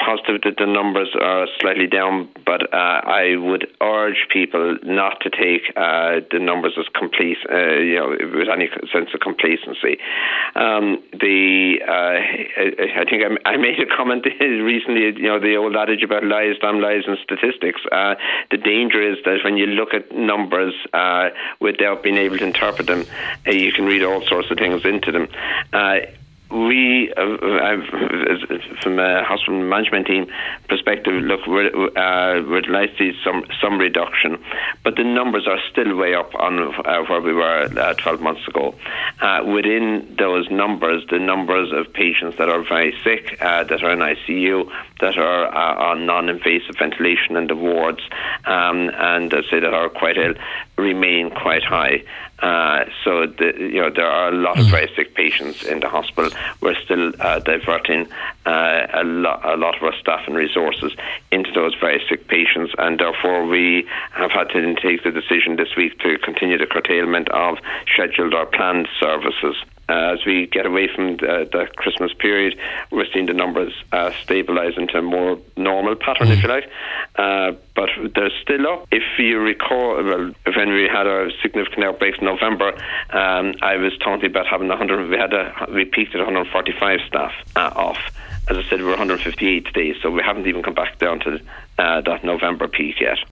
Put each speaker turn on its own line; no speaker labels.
positive that the numbers are slightly down, but I would urge people not to take the numbers as complete, with any sense of complacency. I think I made a comment recently, the old adage about lies, damn lies and statistics. The danger is that when you look at numbers without being able to interpret them, you can read all sorts of things into them. We, from a hospital management team perspective, look, we're delighted to see some reduction, but the numbers are still way up on where we were 12 months ago. Within those numbers, the numbers of patients that are very sick, that are in ICU, that are on non-invasive ventilation in the wards, and say that are quite ill, remain quite high. So there are a lot of very sick patients in the hospital. We're still diverting a lot of our staff and resources into those very sick patients, and therefore we have had to take the decision this week to continue the curtailment of scheduled or planned services. As we get away from the Christmas period, we're seeing the numbers stabilise into a more normal pattern, if you like. But they're still up. If you recall, when we had our significant outbreaks in November, I was talking about having 100. We peaked at 145 staff off. As I said, we're 158 today, so we haven't even come back down to that November peak yet.